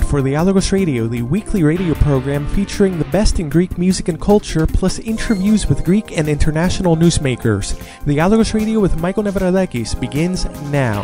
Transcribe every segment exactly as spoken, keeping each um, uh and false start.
for Dialogos Radio, the weekly radio program featuring the best in Greek music and culture, plus interviews with Greek and international newsmakers. Dialogos Radio with Michael Nevradakis begins now.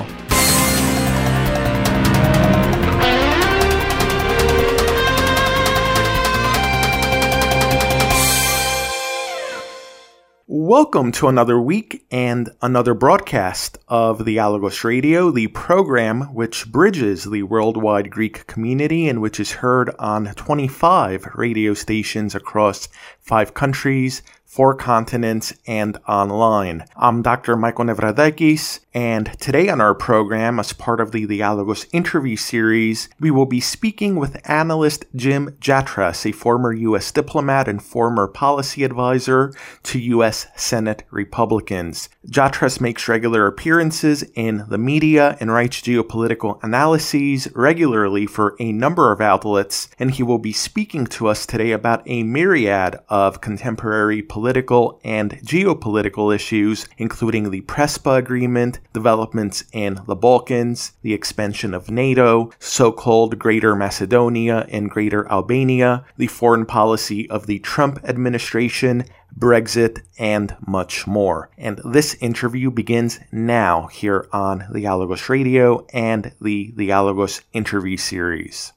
Welcome to another week and another broadcast of Dialogos Radio, the program which bridges the worldwide Greek community and which is heard on twenty-five radio stations across five countries, four continents, and online. I'm Doctor Michael Nevradakis, and today on our program, as part of the Dialogos interview series, we will be speaking with analyst Jim Jatras, a former U S diplomat and former policy advisor to U S Senate Republicans. Jatras makes regular appearances in the media and writes geopolitical analyses regularly for a number of outlets, and he will be speaking to us today about a myriad of contemporary political and geopolitical issues, including the Prespa Agreement, developments in the Balkans, the expansion of NATO, so-called Greater Macedonia and Greater Albania, the foreign policy of the Trump administration, Brexit, and much more. And this interview begins now here on Dialogos Radio and the Dialogos interview series.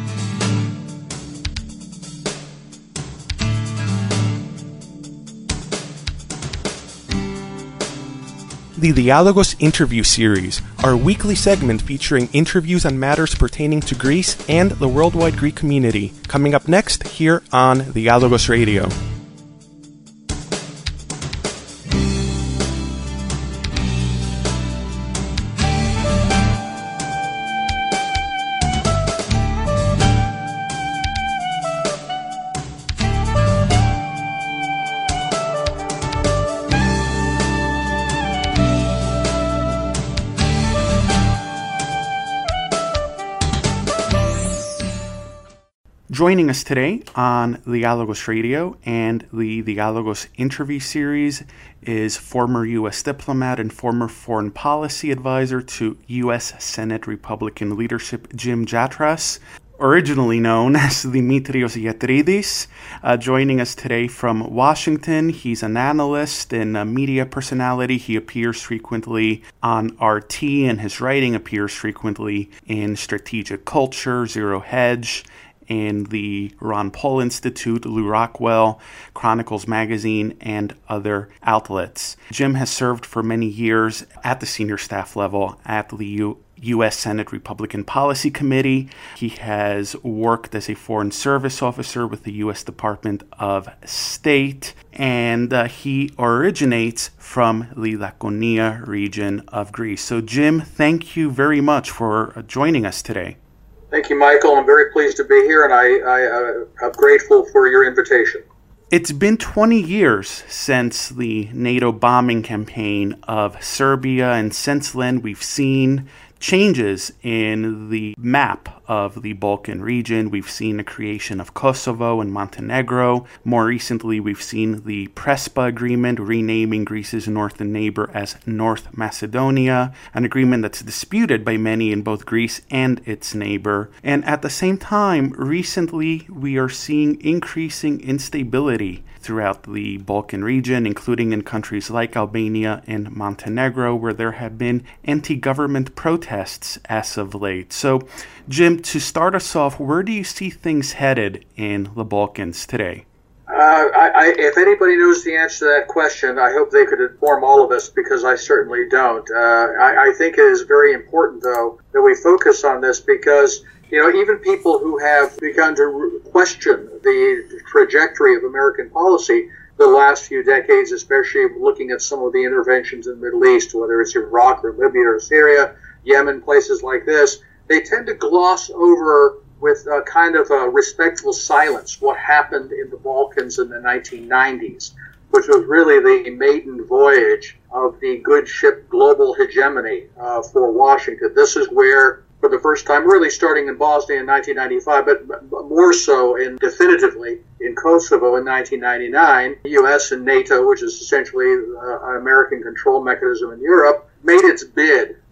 The Dialogos interview series, our weekly segment featuring interviews on matters pertaining to Greece and the worldwide Greek community, coming up next here on Dialogos Radio. Joining us today on Dialogos Radio and the Dialogos interview series is former U S diplomat and former foreign policy advisor to U S Senate Republican leadership Jim Jatras, originally known as Dimitrios Yatridis. Uh, joining us today from Washington, he's an analyst and a media personality. He appears frequently on R T, and his writing appears frequently in Strategic Culture, Zero Hedge, in the Ron Paul Institute, Lou Rockwell, Chronicles Magazine, and other outlets. Jim has served for many years at the senior staff level at the U- U.S. Senate Republican Policy Committee. He has worked as a foreign service officer with the U S Department of State, and uh, he originates from the Laconia region of Greece. So, Jim, thank you very much for joining us today. Thank you, Michael. I'm very pleased to be here, and I, I, uh, I'm grateful for your invitation. It's been twenty years since the NATO bombing campaign of Serbia, and since then we've seen changes in the map of the Balkan region. We've seen the creation of Kosovo and Montenegro. More recently, we've seen the Prespa Agreement, renaming Greece's northern neighbor as North Macedonia, an agreement that's disputed by many in both Greece and its neighbor. And at the same time, recently, we are seeing increasing instability throughout the Balkan region, including in countries like Albania and Montenegro, where there have been anti-government protests as of late. So, Jim, to start us off, where do you see things headed in the Balkans today? Uh, I, I, if anybody knows the answer to that question, I hope they could inform all of us, because I certainly don't. Uh, I, I think it is very important, though, that we focus on this, because you know, even people who have begun to question the trajectory of American policy the last few decades, especially looking at some of the interventions in the Middle East, whether it's Iraq or Libya or Syria, Yemen, places like this, they tend to gloss over with a kind of a respectful silence what happened in the Balkans in the nineteen nineties, which was really the maiden voyage of the good ship global hegemony uh, for Washington. This is where, for the first time, really starting in Bosnia in nineteen ninety-five, but more so and definitively in Kosovo in nineteen ninety-nine, the U S and NATO, which is essentially uh, an American control mechanism in Europe, made its bid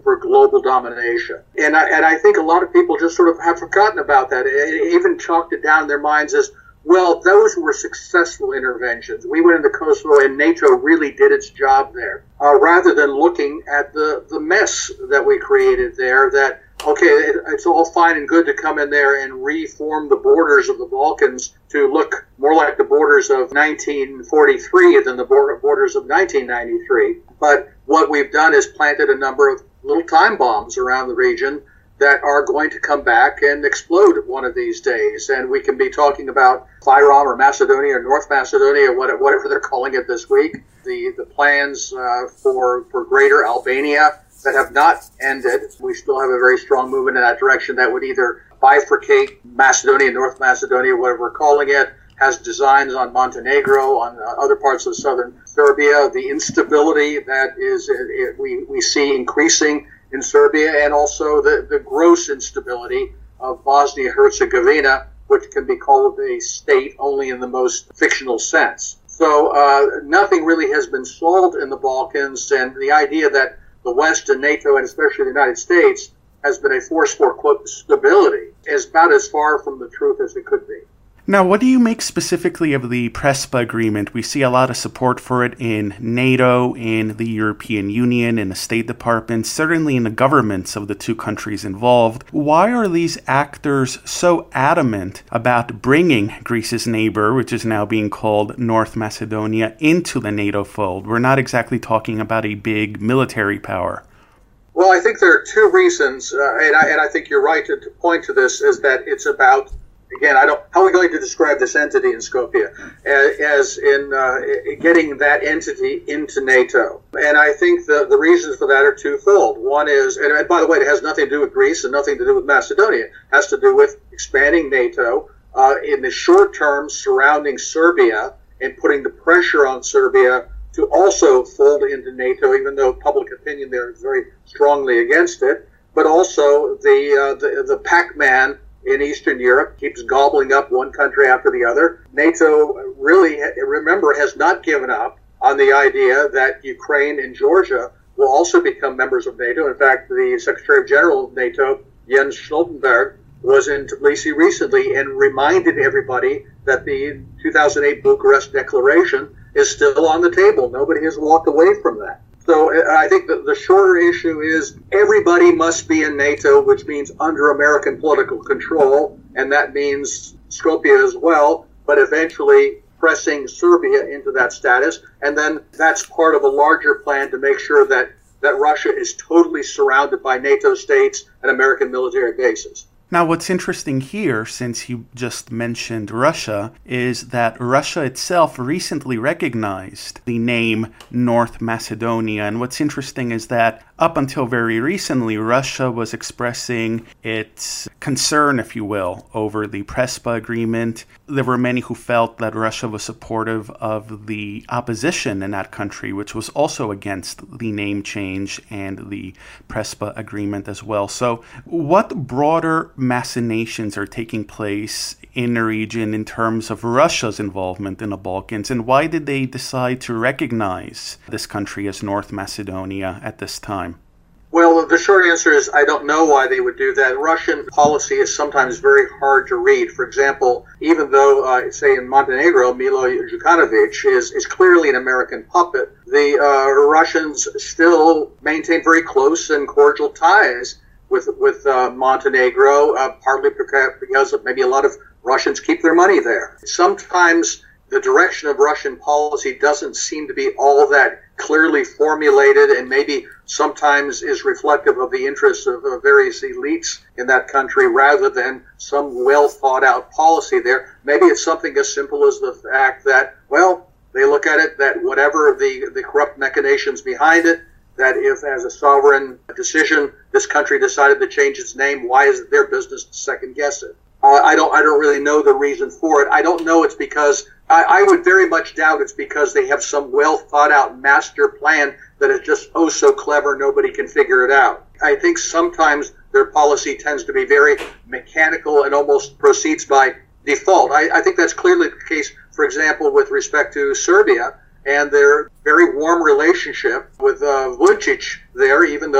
for global domination. And I, and I think a lot of people just sort of have forgotten about that. It even chalked it down in their minds as, well, those were successful interventions. We went into Kosovo and NATO really did its job there, uh, rather than looking at the, the mess that we created there, that, okay, it, it's all fine and good to come in there and reform the borders of the Balkans to look more like the borders of nineteen forty-three than the borders of nineteen ninety-three. But what we've done is planted a number of little time bombs around the region that are going to come back and explode one of these days. And we can be talking about Fyrom or Macedonia or North Macedonia, whatever they're calling it this week, the, the plans uh, for, for greater Albania that have not ended. We still have a very strong movement in that direction that would either bifurcate Macedonia, North Macedonia, whatever we're calling it, has designs on Montenegro, on uh, other parts of southern Serbia, the instability that is it, it, we, we see increasing in Serbia, and also the, the gross instability of Bosnia-Herzegovina, which can be called a state only in the most fictional sense. So uh, nothing really has been solved in the Balkans, and the idea that the West and NATO, and especially the United States, has been a force for, quote, stability is about as far from the truth as it could be. Now, what do you make specifically of the Prespa agreement? We see a lot of support for it in NATO, in the European Union, in the State Department, certainly in the governments of the two countries involved. Why are these actors so adamant about bringing Greece's neighbor, which is now being called North Macedonia, into the NATO fold? We're not exactly talking about a big military power. Well, I think there are two reasons, uh, and, I, and I think you're right to, to point to this, is that it's about, again, I don't. How are we going to describe this entity in Skopje as, as in uh, getting that entity into NATO? And I think the, the reasons for that are twofold. One is, and, and by the way, it has nothing to do with Greece and nothing to do with Macedonia. It has to do with expanding NATO uh, in the short term surrounding Serbia and putting the pressure on Serbia to also fold into NATO, even though public opinion there is very strongly against it. But also the uh, the, the Pac-Man in Eastern Europe keeps gobbling up one country after the other. NATO really, remember, has not given up on the idea that Ukraine and Georgia will also become members of NATO. In fact, the Secretary of General of NATO, Jens Stoltenberg, was in Tbilisi recently and reminded everybody that the two thousand eight Bucharest Declaration is still on the table. Nobody has walked away from that. So I think that the shorter issue is everybody must be in NATO, which means under American political control, and that means Skopje as well, but eventually pressing Serbia into that status. And then that's part of a larger plan to make sure that, that Russia is totally surrounded by NATO states and American military bases. Now, what's interesting here, since you just mentioned Russia, is that Russia itself recently recognized the name North Macedonia. And what's interesting is that up until very recently, Russia was expressing its concern, if you will, over the Prespa agreement. There were many who felt that Russia was supportive of the opposition in that country, which was also against the name change and the Prespa agreement as well. So what broader machinations are taking place in the region in terms of Russia's involvement in the Balkans, and why did they decide to recognize this country as North Macedonia at this time? Well, the short answer is I don't know why they would do that. Russian policy is sometimes very hard to read. For example, even though, uh, say, in Montenegro, Milo Djukanovic is, is clearly an American puppet, the uh, Russians still maintain very close and cordial ties with with uh, Montenegro, uh, partly because of maybe a lot of Russians keep their money there. Sometimes the direction of Russian policy doesn't seem to be all that clearly formulated, and maybe sometimes is reflective of the interests of uh, various elites in that country rather than some well thought out policy there. Maybe it's something as simple as the fact that, well, they look at it that whatever the, the corrupt machinations behind it, that if as a sovereign decision this country decided to change its name, why is it their business to second guess it? Uh, I don't I don't really know the reason for it. I don't know it's because, I, I would very much doubt it's because they have some well thought out master plan that is just oh so clever nobody can figure it out. I think sometimes their policy tends to be very mechanical and almost proceeds by default. I, I think that's clearly the case, for example, with respect to Serbia and their very warm relationship with uh, Vučić there, even though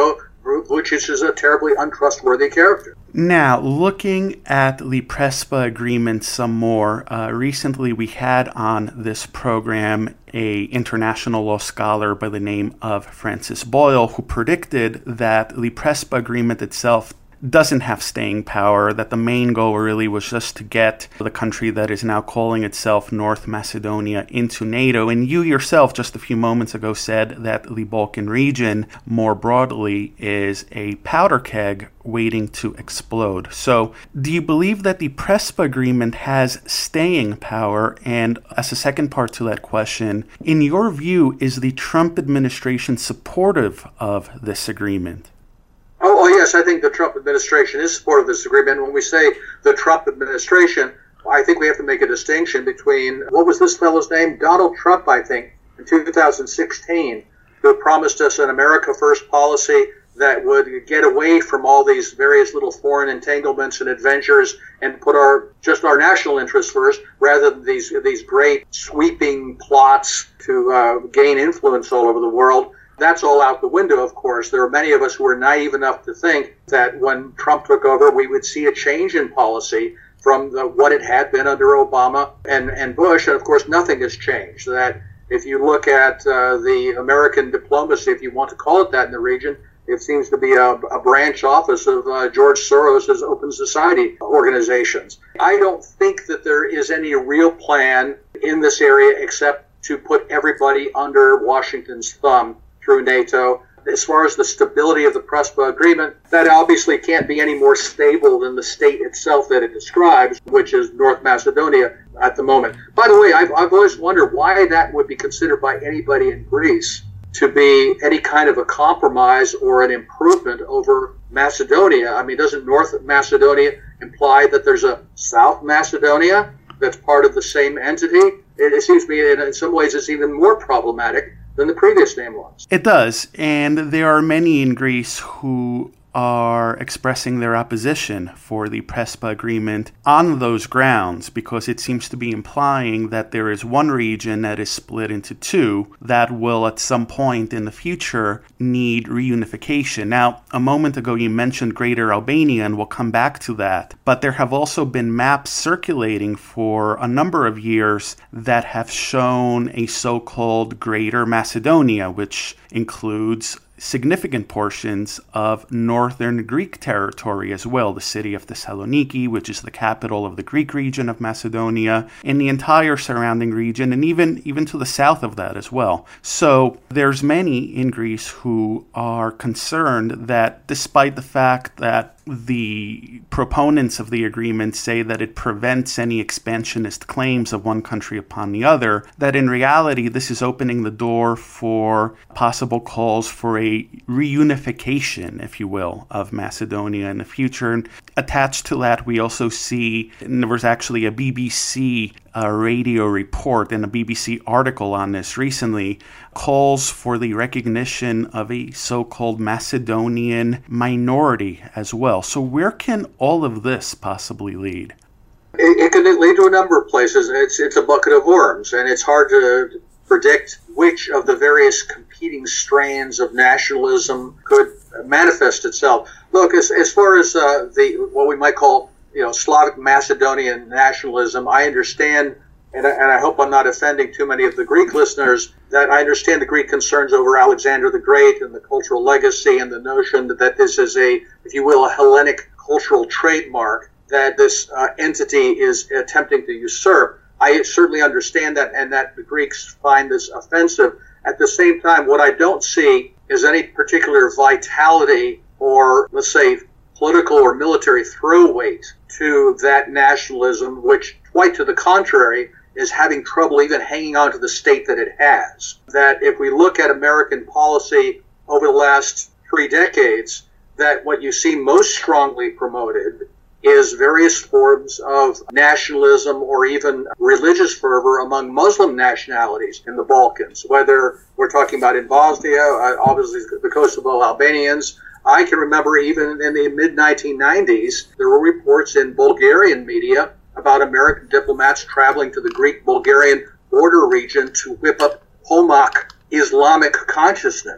Vucic is a terribly untrustworthy character. Now, looking at the Prespa agreement some more, uh, recently we had on this program a international law scholar by the name of Francis Boyle, who predicted that the Prespa agreement itself doesn't have staying power, that the main goal really was just to get the country that is now calling itself North Macedonia into NATO. And you yourself just a few moments ago said that the Balkan region more broadly is a powder keg waiting to explode. So do you believe that the Prespa agreement has staying power? And as a second part to that question, in your view, is the Trump administration supportive of this agreement? Oh, oh, yes, I think the Trump administration is supportive of this agreement. When we say the Trump administration, I think we have to make a distinction between, what was this fellow's name? Donald Trump, I think, in two thousand sixteen, who promised us an America First policy that would get away from all these various little foreign entanglements and adventures and put our just our national interests first, rather than these, these great sweeping plots to uh, gain influence all over the world. That's all out the window, of course. There are many of us who are naive enough to think that when Trump took over, we would see a change in policy from the, what it had been under Obama and, and Bush. And, of course, nothing has changed. That if you look at uh, the American diplomacy, if you want to call it that in the region, it seems to be a, a branch office of uh, George Soros' Open Society organizations. I don't think that there is any real plan in this area except to put everybody under Washington's thumb through NATO. As far as the stability of the Prespa agreement, that obviously can't be any more stable than the state itself that it describes, which is North Macedonia at the moment. By the way, I've, I've always wondered why that would be considered by anybody in Greece to be any kind of a compromise or an improvement over Macedonia. I mean, doesn't North Macedonia imply that there's a South Macedonia that's part of the same entity? It, it seems to me in, in some ways it's even more problematic than the previous name was. It does, and there are many in Greece who are expressing their opposition for the Prespa agreement on those grounds, because it seems to be implying that there is one region that is split into two that will at some point in the future need reunification. Now, a moment ago you mentioned Greater Albania, and we'll come back to that, but there have also been maps circulating for a number of years that have shown a so-called Greater Macedonia, which includes significant portions of northern Greek territory as well, the city of Thessaloniki, which is the capital of the Greek region of Macedonia, and the entire surrounding region, and even, even to the south of that as well. So there's many in Greece who are concerned that despite the fact that the proponents of the agreement say that it prevents any expansionist claims of one country upon the other, that in reality this is opening the door for possible calls for a reunification, if you will, of Macedonia in the future. And attached to that, we also see, and there was actually a B B C uh, radio report and a B B C article on this recently, calls for the recognition of a so-called Macedonian minority as well. So where can all of this possibly lead? It, it can lead to a number of places. It's it's a bucket of worms, and it's hard to predict which of the various competing strands of nationalism could manifest itself. Look, as, as far as uh, the what we might call, you know, Slavic Macedonian nationalism, I understand, and I, and I hope I'm not offending too many of the Greek listeners, that I understand the Greek concerns over Alexander the Great and the cultural legacy and the notion that, that this is a, if you will, a Hellenic cultural trademark that this uh, entity is attempting to usurp. I certainly understand that, and that the Greeks find this offensive. At the same time, what I don't see is any particular vitality or, let's say, political or military throw weight to that nationalism, which, quite to the contrary, is having trouble even hanging on to the state that it has. That if we look at American policy over the last three decades, that what you see most strongly promoted is various forms of nationalism or even religious fervor among Muslim nationalities in the Balkans, whether we're talking about in Bosnia, uh, obviously the Kosovo Albanians. I can remember even in the mid nineteen nineties, there were reports in Bulgarian media about American diplomats traveling to the Greek-Bulgarian border region to whip up Hallmark Islamic consciousness.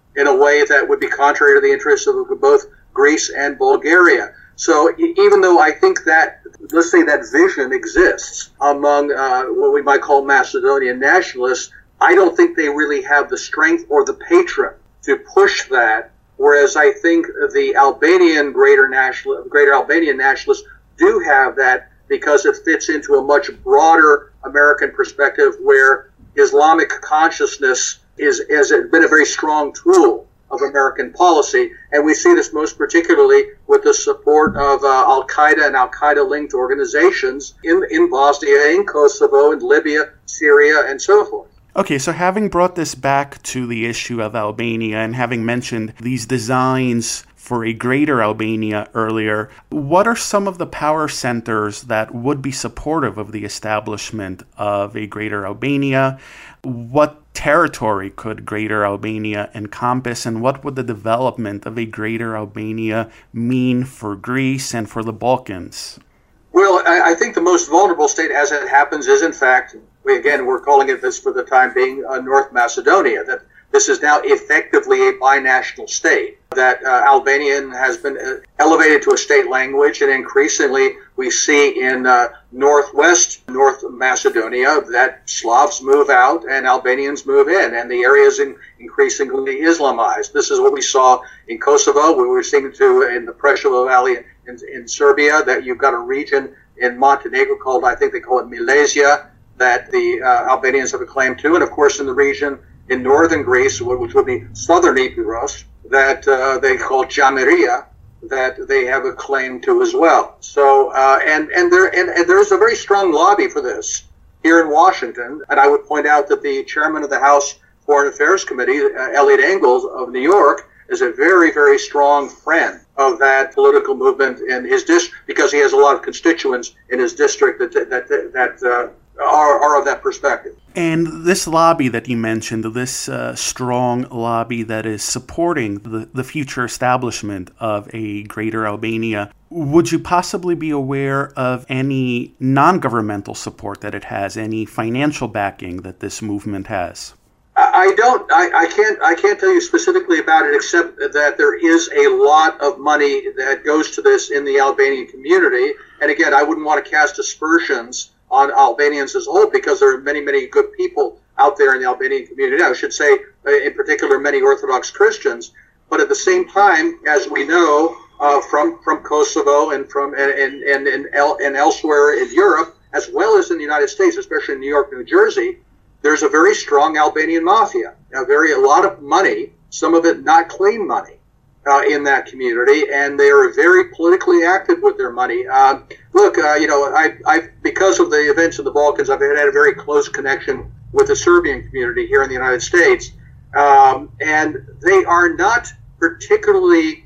in a way that would be contrary to the interests of both Greece and Bulgaria. So even though I think that, let's say that vision exists among uh, what we might call Macedonian nationalists, I don't think they really have the strength or the patron to push that. Whereas I think the Albanian greater national, greater Albanian nationalists do have that because it fits into a much broader American perspective where Islamic consciousness is has been a very strong tool of American policy. And we see this most particularly with the support of uh, Al-Qaeda and Al-Qaeda-linked organizations in, in Bosnia, in Kosovo, in Libya, Syria, and so forth. Okay, so having brought this back to the issue of Albania and having mentioned these designs for a greater Albania earlier, what are some of the power centers that would be supportive of the establishment of a greater Albania? What territory could greater Albania encompass, and what would the development of a greater Albania mean for Greece and for the Balkans? Well, I, I think the most vulnerable state, as it happens, is in fact, we again, we're calling it this for the time being, uh, North Macedonia, that this is now effectively a binational state, that uh, Albanian has been uh, elevated to a state language, and increasingly we see in uh, northwest North Macedonia that Slavs move out and Albanians move in, and the area is in increasingly Islamized. This is what we saw in Kosovo. We were seeing to in the Preševo Valley in, in Serbia, that you've got a region in Montenegro called, I think they call it Milesia, that the uh, Albanians have a claim to, and of course in the region in northern Greece, which would be southern Epirus, that uh, they call Jameria, that they have a claim to as well. So, uh, and and there and, and there's a very strong lobby for this here in Washington. And I would point out that the chairman of the House Foreign Affairs Committee, uh, Elliot Engels of New York, is a very, very strong friend of that political movement in his district, because he has a lot of constituents in his district that that that, that uh, are, are of that perspective. And this lobby that you mentioned, this uh, strong lobby that is supporting the, the future establishment of a greater Albania, would you possibly be aware of any non-governmental support that it has, any financial backing that this movement has? I don't. I, I can't. I can't tell you specifically about it, except that there is a lot of money that goes to this in the Albanian community. And again, I wouldn't want to cast aspersions on Albanians as a whole, because there are many, many good people out there in the Albanian community. I should say, in particular, many Orthodox Christians. But at the same time, as we know uh, from from Kosovo and from and and and, and, el, and elsewhere in Europe, as well as in the United States, especially in New York, New Jersey, there's a very strong Albanian mafia. A very a lot of money, some of it not clean money, uh, in that community, and they are very politically active with their money. Uh, look, uh, you know, I, I because of the events in the Balkans, I've had a very close connection with the Serbian community here in the United States, um, and they are not particularly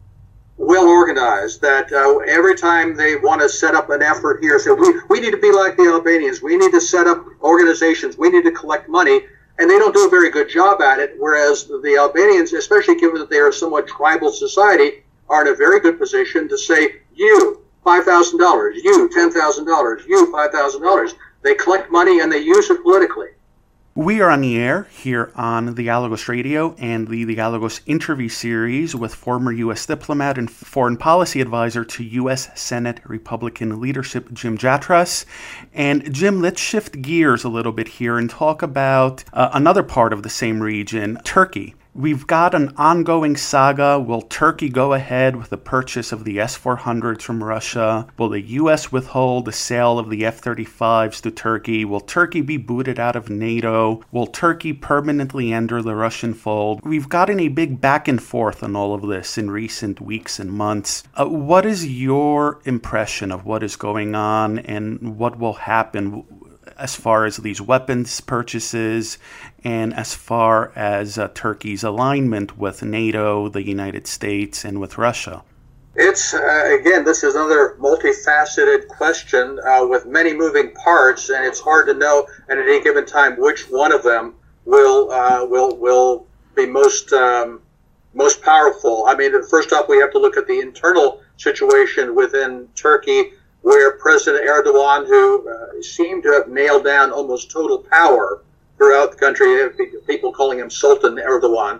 well organized. That uh, every time they want to set up an effort here, say we we need to be like the Albanians, we need to set up organizations, we need to collect money, and they don't do a very good job at it. Whereas the Albanians, especially given that they are a somewhat tribal society, are in a very good position to say, you five thousand dollars, you ten thousand dollars, you five thousand dollars. They collect money and they use it politically. We are on the air here on Dialogos Radio and the Dialogos interview series with former U S diplomat and foreign policy advisor to U S Senate Republican leadership, Jim Jatras. And Jim, let's shift gears a little bit here and talk about uh, another part of the same region, Turkey. We've got an ongoing saga. Will Turkey go ahead with the purchase of the S four hundreds from Russia? Will the U S withhold the sale of the F thirty-fives to Turkey? Will Turkey be booted out of NATO? Will Turkey permanently enter the Russian fold? We've gotten a big back and forth on all of this in recent weeks and months. Uh, what is your impression of what is going on and what will happen as far as these weapons purchases and as far as uh, Turkey's alignment with NATO, the United States, and with Russia? It's, uh, again, this is another multifaceted question uh, with many moving parts, and it's hard to know at any given time which one of them will uh, will will be most um, most powerful. I mean, first off, we have to look at the internal situation within Turkey, where President Erdogan, who uh, seemed to have nailed down almost total power throughout the country, people calling him Sultan Erdogan,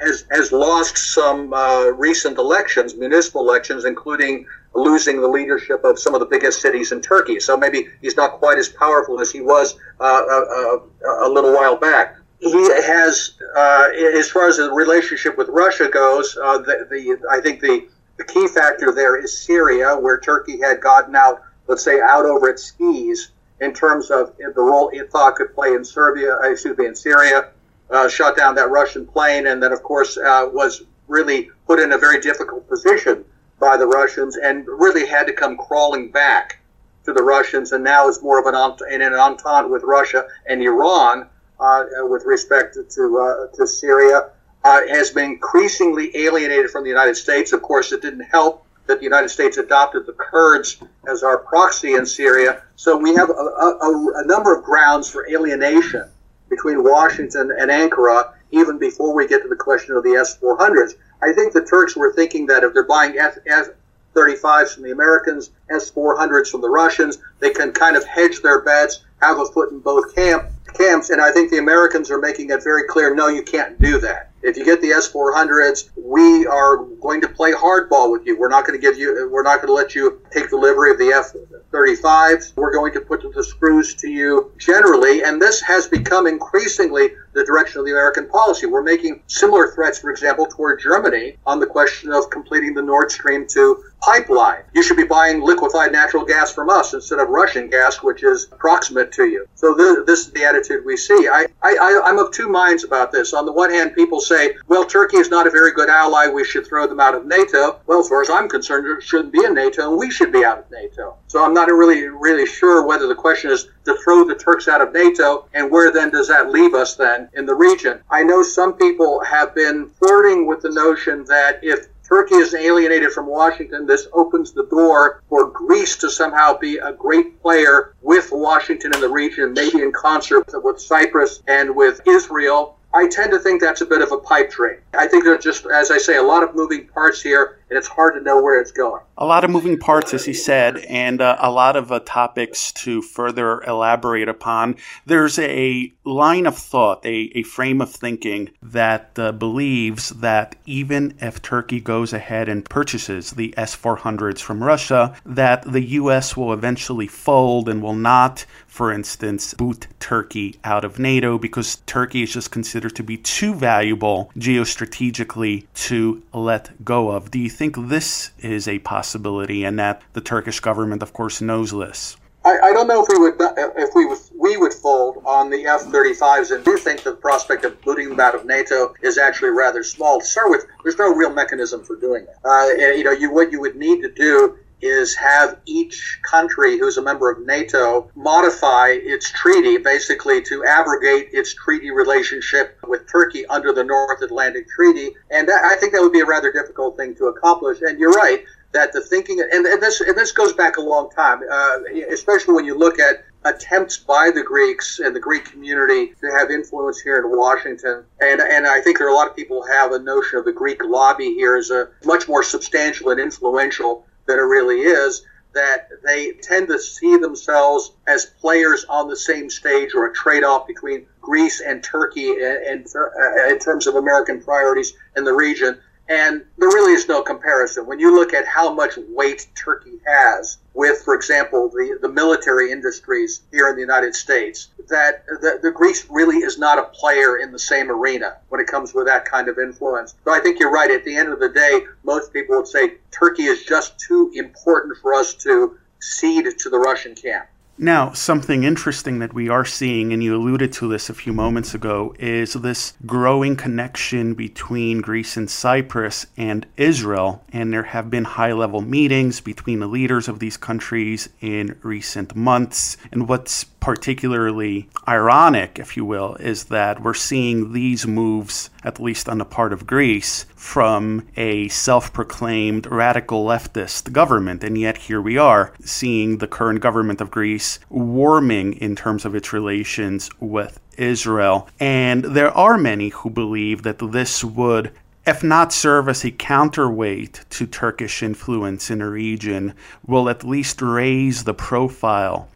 has, has lost some uh, recent elections, municipal elections, including losing the leadership of some of the biggest cities in Turkey. So maybe he's not quite as powerful as he was uh, a, a, a little while back. He has, uh, as far as the relationship with Russia goes, uh, the, the I think the, the key factor there is Syria, where Turkey had gotten out, let's say, out over its skis in terms of the role it thought could play in Serbia, excuse me, in Syria, uh, shot down that Russian plane, and then, of course, uh, was really put in a very difficult position by the Russians and really had to come crawling back to the Russians, and now is more of an ent- in an entente with Russia and Iran uh, with respect to uh, to Syria, uh, has been increasingly alienated from the United States. Of course, it didn't help that the United States adopted the Kurds as our proxy in Syria. So we have a, a, a number of grounds for alienation between Washington and Ankara, even before we get to the question of the S four hundreds. I think the Turks were thinking that if they're buying F thirty-fives from the Americans, S four hundreds from the Russians, they can kind of hedge their bets, have a foot in both camp, camps, and I think the Americans are making it very clear, no, you can't do that. If you get the S four hundreds, we are going to play hardball with you. We're not going to give you, we're not going to let you take delivery of the F thirty-fives. We're going to put the screws to you generally, and this has become increasingly the direction of the American policy. We're making similar threats, for example, toward Germany on the question of completing the Nord Stream two pipeline. You should be buying liquefied natural gas from us instead of Russian gas, which is proximate to you. So this, this is the attitude we see. I, I, I'm of two minds about this. On the one hand, people say, well, Turkey is not a very good ally. We should throw them out of NATO. Well, as far as I'm concerned, it shouldn't be in NATO, and we should be out of NATO. So I'm not really, really sure whether the question is to throw the Turks out of NATO, and where then does that leave us then in the region? I know some people have been flirting with the notion that if Turkey is alienated from Washington, this opens the door for Greece to somehow be a great player with Washington in the region, maybe in concert with Cyprus and with Israel. I tend to think that's a bit of a pipe dream. I think there's just, as I say, a lot of moving parts here, and it's hard to know where it's going. A lot of moving parts, as he said, and uh, a lot of uh, topics to further elaborate upon. There's a line of thought, a, a frame of thinking that uh, believes that even if Turkey goes ahead and purchases the S four hundreds from Russia, that the U S will eventually fold and will not, for instance, boot Turkey out of NATO because Turkey is just considered to be too valuable geostrategically to let go of. Do you think this is a possibility and that the Turkish government, of course, knows this? I, I don't know if we would if we would, we would fold on the F thirty-fives, and do think the prospect of booting them out of NATO is actually rather small. To start with, there's no real mechanism for doing that. Uh, you know, you what you would need to do is have each country who's a member of NATO modify its treaty, basically to abrogate its treaty relationship with Turkey under the North Atlantic Treaty. And that, I think that would be a rather difficult thing to accomplish. And you're right that the thinking, and, and this and this goes back a long time, uh, especially when you look at attempts by the Greeks and the Greek community to have influence here in Washington. And and I think there are a lot of people who have a notion of the Greek lobby here as a much more substantial and influential than it really is, that they tend to see themselves as players on the same stage, or a trade-off between Greece and Turkey in, in, in terms of American priorities in the region. And there really is no comparison. When you look at how much weight Turkey has with, for example, the, the military industries here in the United States, that the, the Greece really is not a player in the same arena when it comes with that kind of influence. So I think you're right. At the end of the day, most people would say Turkey is just too important for us to cede to the Russian camp. Now, something interesting that we are seeing, and you alluded to this a few moments ago, is this growing connection between Greece and Cyprus and Israel. And there have been high-level meetings between the leaders of these countries in recent months. And what's particularly ironic, if you will, is that we're seeing these moves, at least on the part of Greece, from a self-proclaimed radical leftist government. And yet here we are, seeing the current government of Greece warming in terms of its relations with Israel. And there are many who believe that this would, if not serve as a counterweight to Turkish influence in the region, will at least raise the profile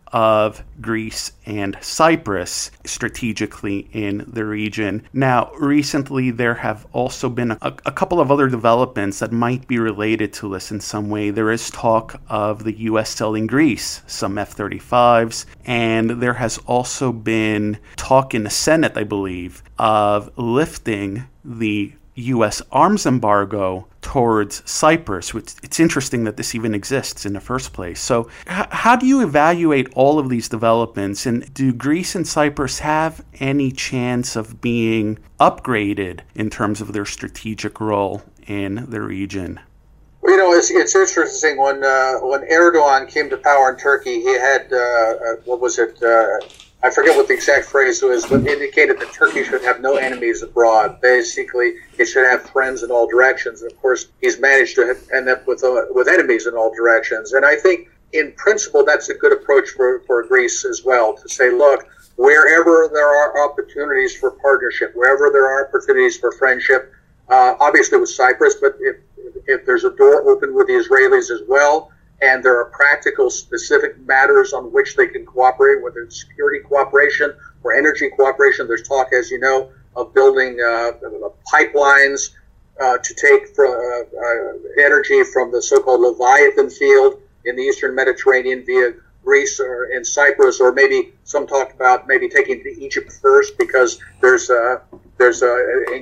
of Greece and Cyprus strategically in the region. Now, recently there have also been a, a couple of other developments that might be related to this in some way. There is talk of the U S selling Greece some F thirty-fives, and there has also been talk in the Senate, I believe, of lifting the U S arms embargo towards Cyprus, which it's interesting that this even exists in the first place. So h- how do you evaluate all of these developments, and do Greece and Cyprus have any chance of being upgraded in terms of their strategic role in the region? Well, you know, it's, it's interesting. When uh, when Erdogan came to power in Turkey, he had, uh, uh, what was it, uh, I forget what the exact phrase was, but indicated that Turkey should have no enemies abroad. Basically, it should have friends in all directions. And of course, he's managed to end up with uh, with enemies in all directions. And I think, in principle, that's a good approach for, for Greece as well, to say, look, wherever there are opportunities for partnership, wherever there are opportunities for friendship, uh, obviously with Cyprus, but if, if there's a door open with the Israelis as well, and there are practical, specific matters on which they can cooperate, whether it's security cooperation or energy cooperation. There's talk, as you know, of building uh, pipelines uh, to take from, uh, uh, energy from the so-called Leviathan field in the eastern Mediterranean via Greece or in Cyprus, or maybe some talk about maybe taking to Egypt first, because there's a there's a,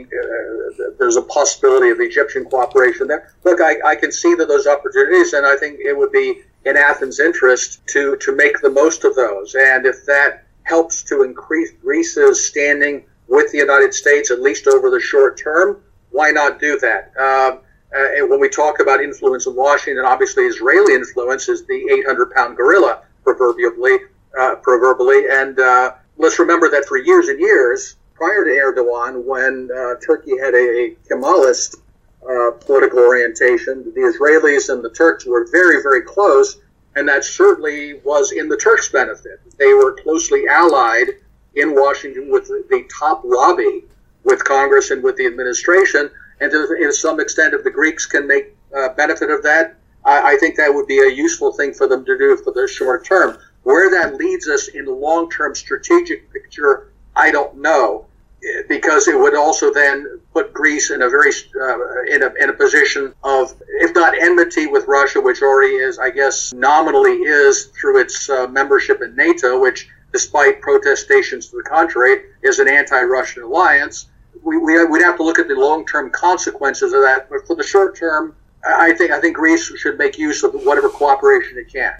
a there's a possibility of Egyptian cooperation there. Look, I, I can see that those opportunities, and I think it would be in Athens' interest to to make the most of those. And if that helps to increase Greece's standing with the United States, at least over the short term, why not do that? Um, uh, and when we talk about influence in Washington, obviously Israeli influence is the eight hundred pound gorilla, proverbially, uh, proverbially. And uh, let's remember that for years and years, prior to Erdogan, when uh, Turkey had a, a Kemalist uh, political orientation, the Israelis and the Turks were very, very close, and that certainly was in the Turks' benefit. They were closely allied in Washington with the, the top lobby, with Congress and with the administration, and to, to some extent, if the Greeks can make uh, benefit of that, I, I think that would be a useful thing for them to do for the short term. Where that leads us in the long-term strategic picture, I don't know, because it would also then put Greece in a very uh, in a in a position of, if not enmity with Russia, which already is, I guess, nominally is through its uh, membership in NATO, which, despite protestations to the contrary, is an anti-Russian alliance. We, we we'd have to look at the long-term consequences of that. But for the short term, I think I think Greece should make use of whatever cooperation it can.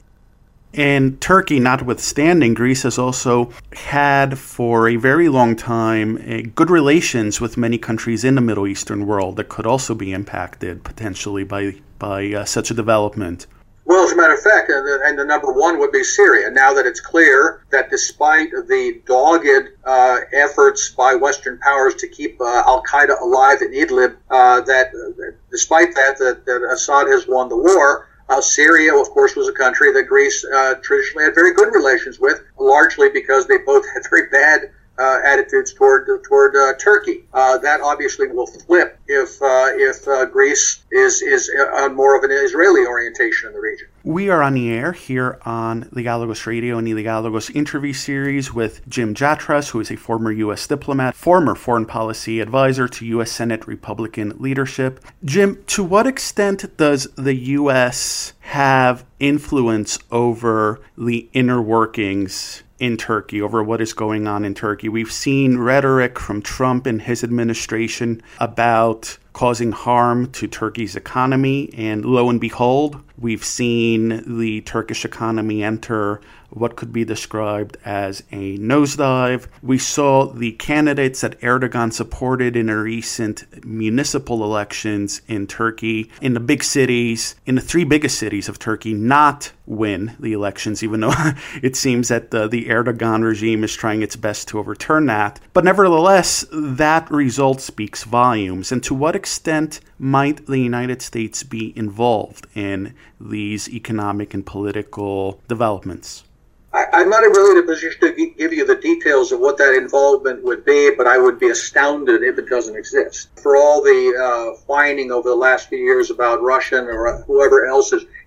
And Turkey, notwithstanding, Greece has also had for a very long time a good relations with many countries in the Middle Eastern world that could also be impacted potentially by by uh, such a development. Well, as a matter of fact, uh, the, and the number one would be Syria. Now that it's clear that despite the dogged uh, efforts by Western powers to keep uh, Al-Qaeda alive in Idlib, uh, that uh, despite that, that, that Assad has won the war, Uh, Syria, of course, was a country that Greece uh, traditionally had very good relations with, largely because they both had very bad uh, attitudes toward toward uh, Turkey. Uh, that obviously will flip if uh, if uh, Greece is is on more of an Israeli orientation in the region. We are on the air here on Dialogos Radio and the Dialogos interview series with Jim Jatras, who is a former U S diplomat, former foreign policy advisor to U S Senate Republican leadership. Jim, to what extent does the U S have influence over the inner workings in Turkey, over what is going on in Turkey? We've seen rhetoric from Trump and his administration about causing harm to Turkey's economy, and lo and behold, we've seen the Turkish economy enter what could be described as a nosedive. We saw the candidates that Erdogan supported in a recent municipal elections in Turkey, in the big cities, in the three biggest cities of Turkey, not win the elections, even though it seems that the, the Erdogan regime is trying its best to overturn that. But nevertheless, that result speaks volumes. And to what extent might the United States be involved in these economic and political developments? I'm not really in a position to give you the details of what that involvement would be, but I would be astounded if it doesn't exist. For all the uh, whining over the last few years about Russian or whoever else's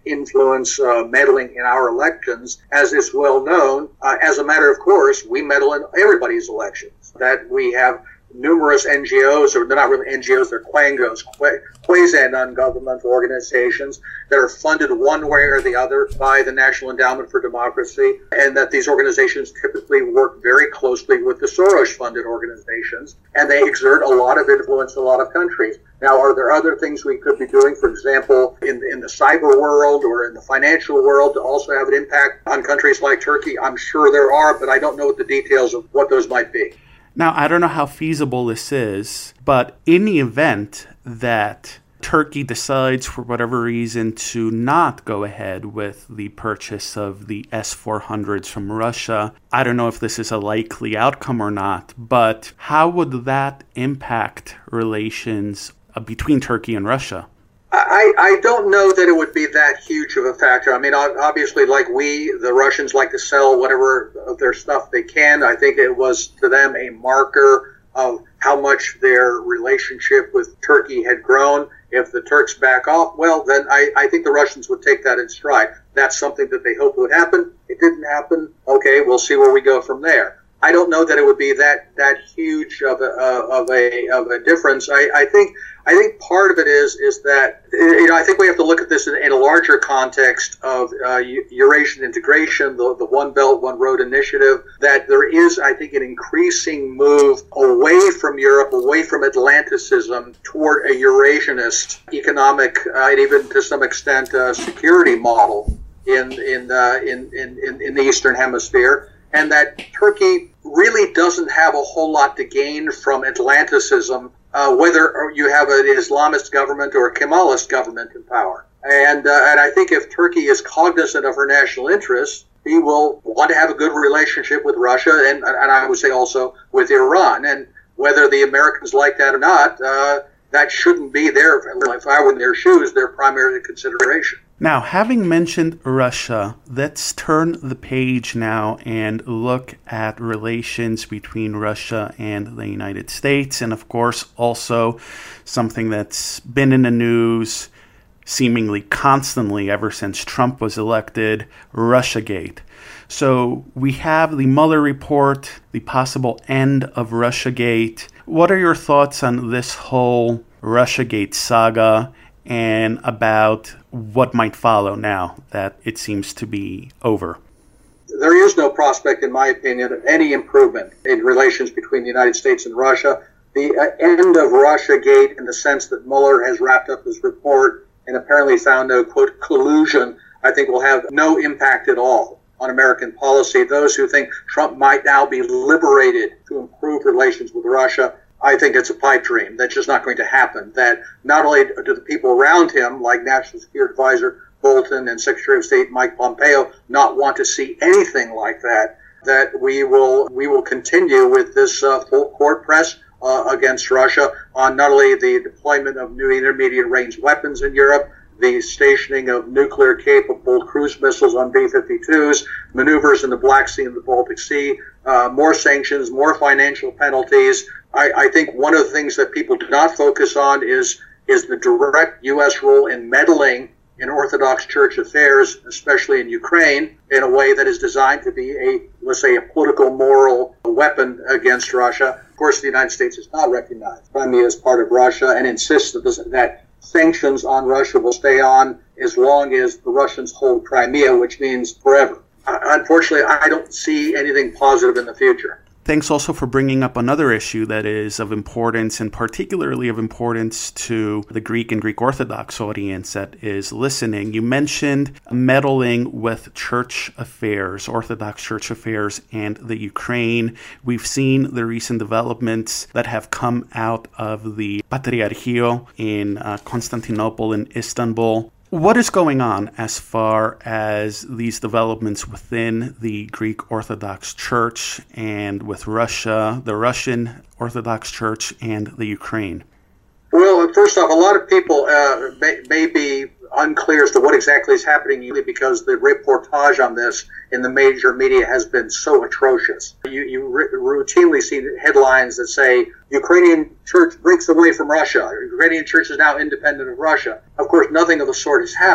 influence, uh, meddling in our elections, as is well known. Uh, as a matter of course, we meddle in everybody's elections. That we have numerous N G Os, or they're not really N G Os, they're quangos, quasi-non-governmental organizations that are funded one way or the other by the National Endowment for Democracy, and that these organizations typically work very closely with the Soros-funded organizations, and they exert a lot of influence in a lot of countries. Now, are there other things we could be doing, for example, in, in the cyber world or in the financial world to also have an impact on countries like Turkey? I'm sure there are, but I don't know what the details of what those might be. Now, I don't know how feasible this is, but in the event that Turkey decides for whatever reason to not go ahead with the purchase of the S four hundreds from Russia, I don't know if this is a likely outcome or not, but how would that impact relations between Turkey and Russia? I, I don't know that it would be that huge of a factor. I mean, obviously, like we, the Russians like to sell whatever of their stuff they can. I think it was to them a marker of how much their relationship with Turkey had grown. If the Turks back off, well, then I, I think the Russians would take that in stride. That's something that they hoped would happen. It didn't happen. Okay, we'll see where we go from there. I don't know that it would be that that huge of a uh, of a of a difference. I, I think I think part of it is is that you know I think we have to look at this in, in a larger context of uh, Eurasian integration, the the One Belt One Road initiative. That there is, I think, an increasing move away from Europe, away from Atlanticism, toward a Eurasianist economic uh, and even to some extent uh, security model in in, uh, in in in in the Eastern Hemisphere. And that Turkey really doesn't have a whole lot to gain from Atlanticism, uh, whether you have an Islamist government or a Kemalist government in power. And uh, and I think if Turkey is cognizant of her national interests, he will want to have a good relationship with Russia and, and I would say also with Iran. And whether the Americans like that or not, uh, that shouldn't be their, if I were in their shoes, their primary consideration. Now, having mentioned Russia, let's turn the page now and look at relations between Russia and the United States. And of course, also something that's been in the news seemingly constantly ever since Trump was elected, Russiagate. So we have the Mueller report, the possible end of Russiagate. What are your thoughts on this whole Russiagate saga and about what might follow now that it seems to be over? There is no prospect, in my opinion, of any improvement in relations between the United States and Russia. The uh, end of Russiagate, in the sense that Mueller has wrapped up his report and apparently found no, quote, collusion, I think will have no impact at all on American policy. Those who think Trump might now be liberated to improve relations with Russia, I think it's a pipe dream. That's just not going to happen. That not only do the people around him, like National Security Advisor Bolton and Secretary of State Mike Pompeo, not want to see anything like that, that we will we will continue with this uh, full court press uh, against Russia on not only the deployment of new intermediate range weapons in Europe, the stationing of nuclear-capable cruise missiles on B fifty-twos, maneuvers in the Black Sea and the Baltic Sea, uh, more sanctions, more financial penalties. I, I think one of the things that people do not focus on is is the direct U S role in meddling in Orthodox Church affairs, especially in Ukraine, in a way that is designed to be a, let's say, a political, moral weapon against Russia. Of course, the United States has not recognized Crimea as part of Russia and insists that, this, that sanctions on Russia will stay on as long as the Russians hold Crimea, which means forever. Uh, unfortunately, I don't see anything positive in the future. Thanks also for bringing up another issue that is of importance, and particularly of importance to the Greek and Greek Orthodox audience that is listening. You mentioned meddling with church affairs, Orthodox church affairs, and the Ukraine. We've seen the recent developments that have come out of the Patriarchio in uh, Constantinople and Istanbul. What is going on as far as these developments within the Greek Orthodox Church and with Russia, the Russian Orthodox Church, and the Ukraine? Well, first off, a lot of people uh, may, may be unclear as to what exactly is happening, because the reportage on this in the major media has been so atrocious. You, you r- routinely see headlines that say, Ukrainian church breaks away from Russia. Ukrainian church is now independent of Russia. Of course, nothing of the sort has happened.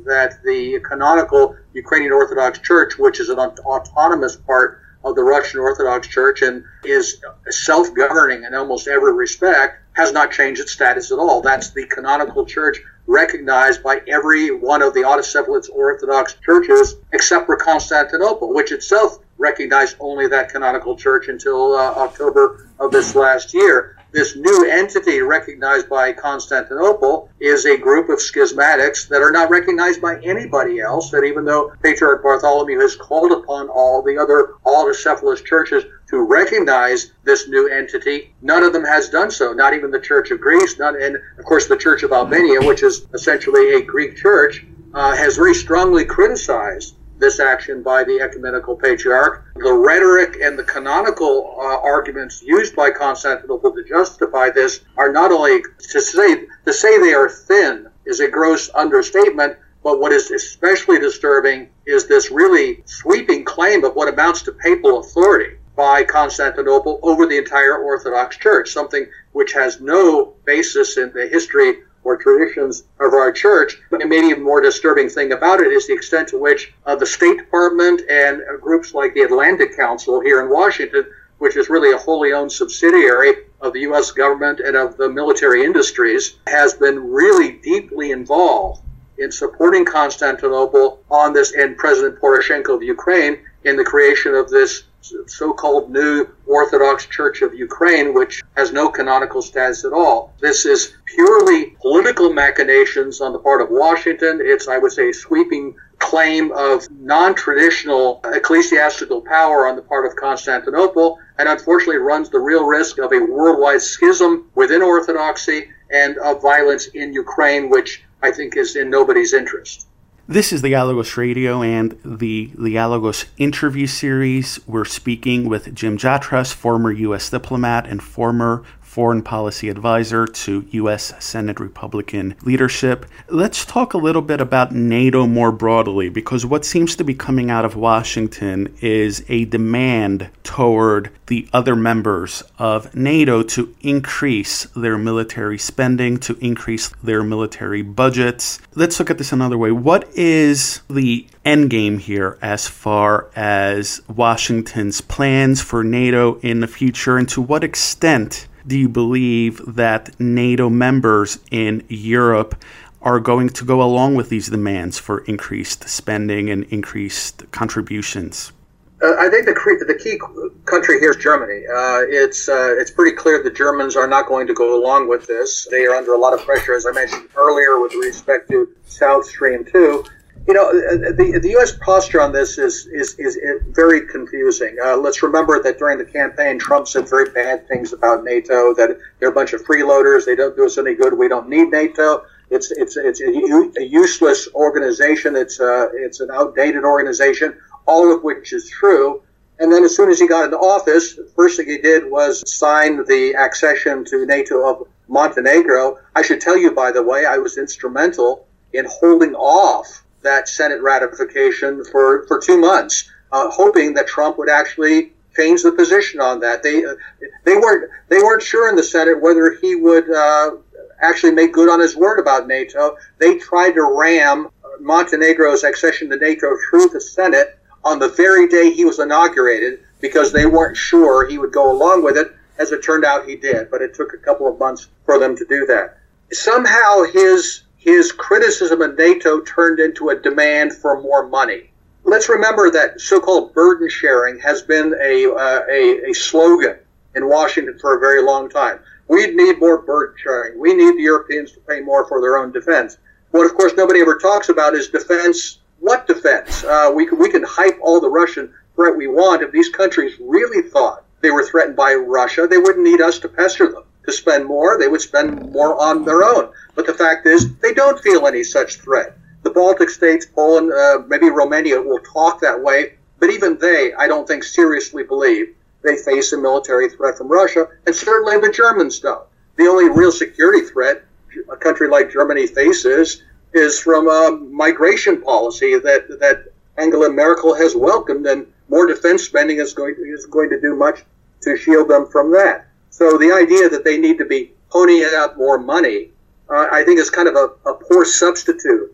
that the canonical Ukrainian Orthodox Church, which is an autonomous part of the Russian Orthodox Church and is self-governing in almost every respect, has not changed its status at all. That's the canonical church recognized by every one of the Autocephalous Orthodox churches except for Constantinople, which itself recognized only that canonical church until uh, October of this last year. This new entity recognized by Constantinople is a group of schismatics that are not recognized by anybody else, that even though Patriarch Bartholomew has called upon all the other autocephalous churches to recognize this new entity, none of them has done so, not even the Church of Greece, not, and of course the Church of Albania, which is essentially a Greek church, uh, has very strongly criticized this action by the ecumenical patriarch. The rhetoric and the canonical uh, arguments used by Constantinople to justify this are not only to say to say they are thin is a gross understatement, but what is especially disturbing is this really sweeping claim of what amounts to papal authority by Constantinople over the entire Orthodox Church, something which has no basis in the history or traditions of our church. But maybe even more disturbing thing about it is the extent to which uh, the State Department and uh, groups like the Atlantic Council here in Washington, which is really a wholly owned subsidiary of the U S government and of the military industries, has been really deeply involved in supporting Constantinople on this, and President Poroshenko of Ukraine in the creation of this so-called new Orthodox Church of Ukraine, which has no canonical status at all. This is purely political machinations on the part of Washington. It's, I would say, a sweeping claim of non-traditional ecclesiastical power on the part of Constantinople, and unfortunately runs the real risk of a worldwide schism within Orthodoxy and of violence in Ukraine, which I think is in nobody's interest. This is the Dialogos Radio and the Dialogos interview series. We're speaking with Jim Jatras, former U S diplomat and former foreign policy advisor to U S Senate Republican leadership. Let's talk a little bit about NATO more broadly, because what seems to be coming out of Washington is a demand toward the other members of NATO to increase their military spending, to increase their military budgets. Let's look at this another way. What is the end game here as far as Washington's plans for NATO in the future, and to what extent do you believe that NATO members in Europe are going to go along with these demands for increased spending and increased contributions? Uh, I think the, the key country here is Germany. Uh, it's uh, it's pretty clear the Germans are not going to go along with this. They are under a lot of pressure, as I mentioned earlier, with respect to South Stream two. You know, the the U S posture on this is is is very confusing. Uh, let's remember that during the campaign, Trump said very bad things about NATO, that they're a bunch of freeloaders, they don't do us any good, we don't need NATO. It's it's it's a, a useless organization. It's uh it's an outdated organization, all of which is true. And then as soon as he got into office, the first thing he did was sign the accession to NATO of Montenegro. I should tell you, by the way, I was instrumental in holding off that Senate ratification for, for two months, uh, hoping that Trump would actually change the position on that. They uh, they weren't they weren't sure in the Senate whether he would uh, actually make good on his word about NATO. They tried to ram Montenegro's accession to NATO through the Senate on the very day he was inaugurated, because they weren't sure he would go along with it. As it turned out, he did, but it took a couple of months for them to do that. Somehow his His criticism of NATO turned into a demand for more money. Let's remember that so-called burden sharing has been a, uh, a, a slogan in Washington for a very long time. We need more burden sharing. We need the Europeans to pay more for their own defense. What, of course, nobody ever talks about is defense. What defense? Uh, we, can, we can hype all the Russian threat we want. If these countries really thought they were threatened by Russia, they wouldn't need us to pester them to spend more. They would spend more on their own. But the fact is, they don't feel any such threat. The Baltic states, Poland, uh, maybe Romania will talk that way, but even they, I don't think, seriously believe they face a military threat from Russia, and certainly the Germans don't. The only real security threat a country like Germany faces is from a migration policy that that Angela Merkel has welcomed, and more defense spending is going to, is going to do much to shield them from that. So the idea that they need to be ponying out more money, uh, I think is kind of a, a poor substitute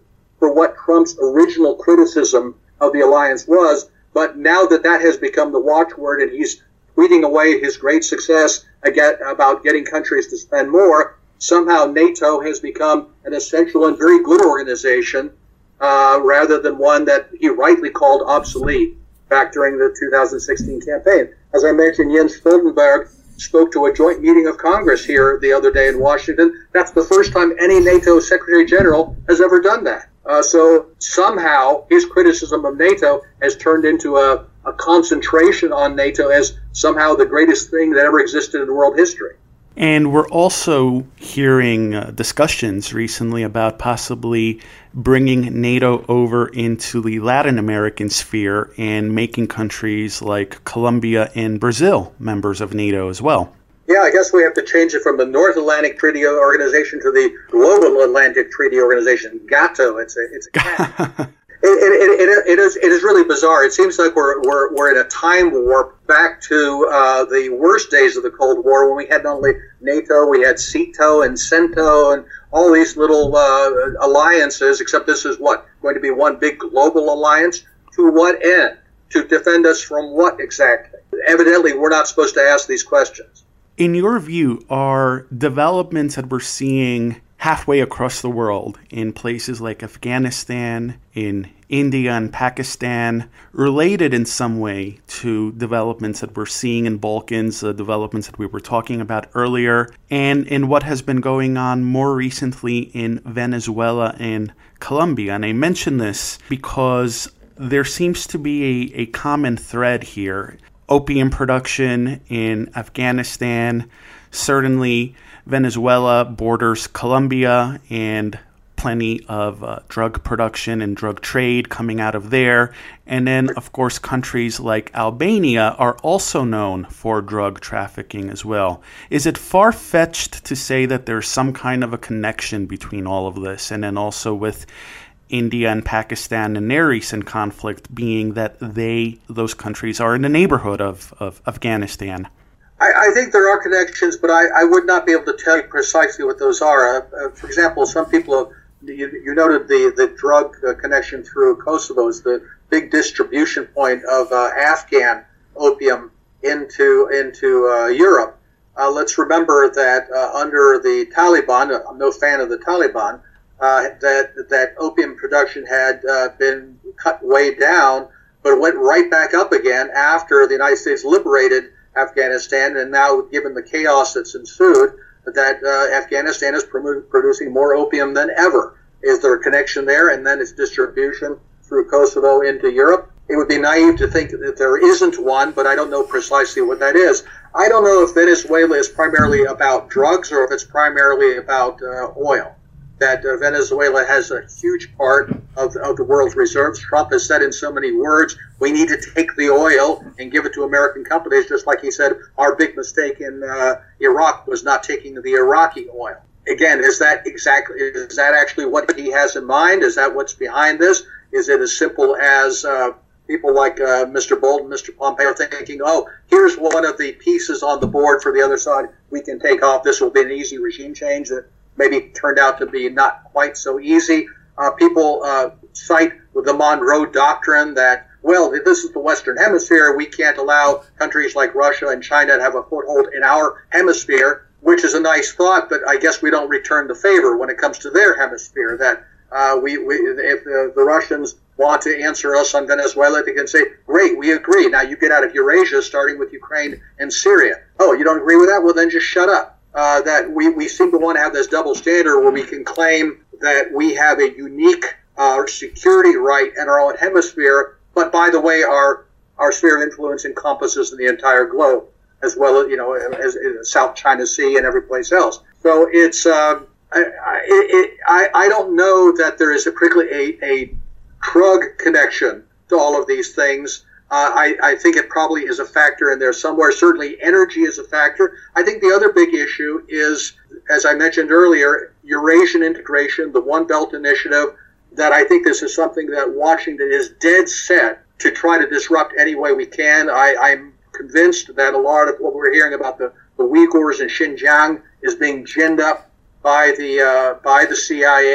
for what Trump's original criticism of the alliance was. But now that that has become the watchword and he's tweeting away his great success about getting countries to spend more, somehow NATO has become an essential and very good organization uh, rather than one that he rightly called obsolete back during the two thousand sixteen campaign. As I mentioned, Jens Stoltenberg spoke to a joint meeting of Congress here the other day in Washington. That's the first time any NATO Secretary General has ever done that. Uh, so somehow his criticism of NATO has turned into a, a concentration on NATO as somehow the greatest thing that ever existed in world history. And we're also hearing uh, discussions recently about possibly bringing NATO over into the Latin American sphere and making countries like Colombia and Brazil members of NATO as well. Yeah, I guess we have to change it from the North Atlantic Treaty Organization to the Global Atlantic Treaty Organization, GATO. It's a it's a cat. It, it, it, it is it is really bizarre. It seems like we're we're we're in a time warp back to uh, the worst days of the Cold War, when we had not only NATO, we had CETO and CENTO and all these little uh, alliances. Except this is what going to be one big global alliance. To what end? To defend us from what exactly? Evidently, we're not supposed to ask these questions. In your view, are developments that we're seeing halfway across the world in places like Afghanistan, in India and Pakistan, related in some way to developments that we're seeing in Balkans, the developments that we were talking about earlier, and in what has been going on more recently in Venezuela and Colombia? And I mention this because there seems to be a, a common thread here. Opium production in Afghanistan, certainly Venezuela borders Colombia, and plenty of uh, drug production and drug trade coming out of there. And then, of course, countries like Albania are also known for drug trafficking as well. Is it far-fetched to say that there's some kind of a connection between all of this, and then also with India and Pakistan and their recent conflict being that they, those countries are in the neighborhood of, of Afghanistan? I, I think there are connections, but I, I would not be able to tell you precisely what those are. Uh, uh, for example, some people, have, you, you noted the, the drug uh, connection through Kosovo is the big distribution point of uh, Afghan opium into, into uh, Europe. Uh, let's remember that uh, under the Taliban, I'm no fan of the Taliban, Uh, that that opium production had uh, been cut way down, but it went right back up again after the United States liberated Afghanistan. And now, given the chaos that's ensued, that uh, Afghanistan is prom- producing more opium than ever. Is there a connection there? And then its distribution through Kosovo into Europe? It would be naive to think that there isn't one, but I don't know precisely what that is. I don't know if Venezuela is primarily about drugs or if it's primarily about uh, oil. That uh, Venezuela has a huge part of, of the world's reserves. Trump has said in so many words, we need to take the oil and give it to American companies, just like he said our big mistake in uh, Iraq was not taking the Iraqi oil. Again, is that exactly, is that actually what he has in mind? Is that what's behind this? Is it as simple as uh, people like uh, Mister Bolton, Mister Pompeo thinking, oh, here's one of the pieces on the board for the other side we can take off. This will be an easy regime change that maybe turned out to be not quite so easy. Uh, people uh, cite the Monroe Doctrine that, well, this is the Western Hemisphere. We can't allow countries like Russia and China to have a foothold in our hemisphere, which is a nice thought, but I guess we don't return the favor when it comes to their hemisphere. That uh, we, we, if the, the Russians want to answer us on Venezuela, they can say, great, we agree. Now you get out of Eurasia, starting with Ukraine and Syria. Oh, you don't agree with that? Well, then just shut up. Uh, that we, we seem to want to have this double standard where we can claim that we have a unique uh, security right in our own hemisphere, but by the way, our our sphere of influence encompasses the entire globe, as well as, you know, as, as South China Sea and every place else. So it's um, I, it, I I don't know that there is a particularly a, a drug connection to all of these things. Uh, I, I think it probably is a factor in there somewhere. Certainly energy is a factor. I think the other big issue is, as I mentioned earlier, Eurasian integration, the One Belt Initiative, that I think this is something that Washington is dead set to try to disrupt any way we can. I, I'm convinced that a lot of what we're hearing about the, the Uyghurs in Xinjiang is being ginned up by the uh, by the C I A.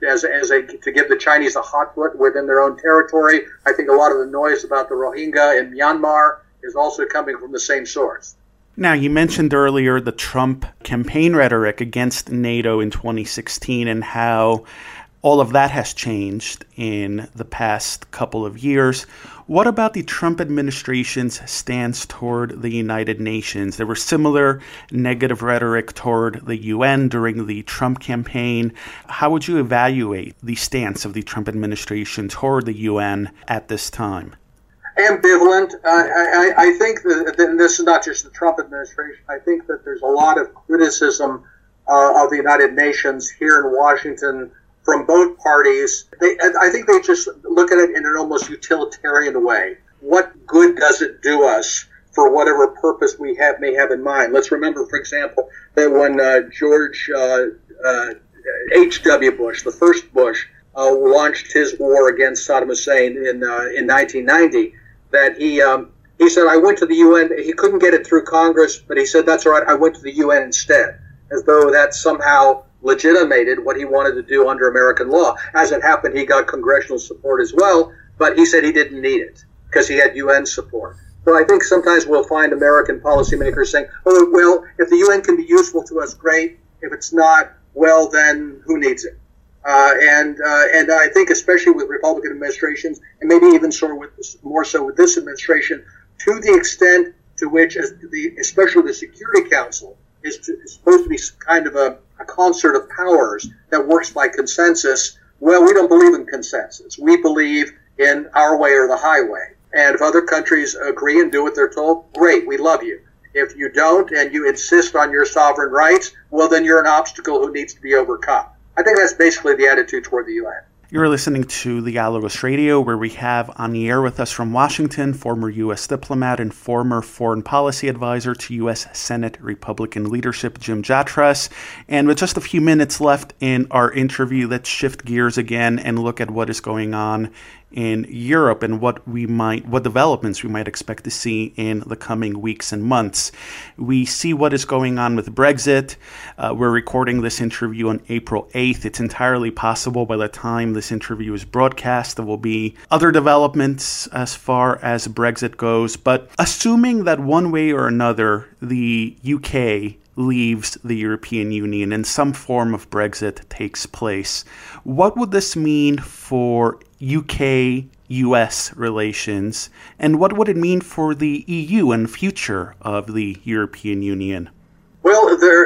as as a to give the Chinese a hot foot within their own territory. I think a lot of the noise about the Rohingya in Myanmar is also coming from the same source. Now, you mentioned earlier the Trump campaign rhetoric against NATO in twenty sixteen and how all of that has changed in the past couple of years. What about the Trump administration's stance toward the United Nations? There was similar negative rhetoric toward the U N during the Trump campaign. How would you evaluate the stance of the Trump administration toward the U N at this time? Ambivalent. Uh, I, I think that, and this is not just the Trump administration, I think that there's a lot of criticism uh, of the United Nations here in Washington from both parties. They, I think they just look at it in an almost utilitarian way. What good does it do us for whatever purpose we have may have in mind? Let's remember, for example, that when uh, George uh, uh, H W. Bush, the first Bush, uh, launched his war against Saddam Hussein in uh, in nineteen ninety, that he um, he said, I went to the U N. He couldn't get it through Congress, but he said, that's all right, I went to the U N instead, as though that somehow legitimated what he wanted to do under American law. As it happened, he got congressional support as well, but he said he didn't need it because he had U N support. So I think sometimes we'll find American policymakers saying, oh, well, if the U N can be useful to us, great. If it's not, well, then who needs it? Uh, and uh, and I think especially with Republican administrations, and maybe even sort of with this, more so with this administration, to the extent to which, as the, especially the Security Council, is, to, is supposed to be kind of a, a concert of powers that works by consensus. Well, we don't believe in consensus. We believe in our way or the highway. And if other countries agree and do what they're told, great, we love you. If you don't and you insist on your sovereign rights, well, then you're an obstacle who needs to be overcome. I think that's basically the attitude toward the U N. You're listening to Dialogos Radio, where we have on the air with us from Washington, former U S diplomat and former foreign policy advisor to U S Senate Republican leadership, Jim Jatras. And with just a few minutes left in our interview, let's shift gears again and look at what is going on in Europe and what we might, what developments we might expect to see in the coming weeks and months. We see what is going on with Brexit. Uh, we're recording this interview on April eighth. It's entirely possible by the time this interview is broadcast, there will be other developments as far as Brexit goes. But assuming that one way or another, the U K leaves the European Union and some form of Brexit takes place, what would this mean for U K U S relations, and what would it mean for the E U and future of the European Union? Well, there,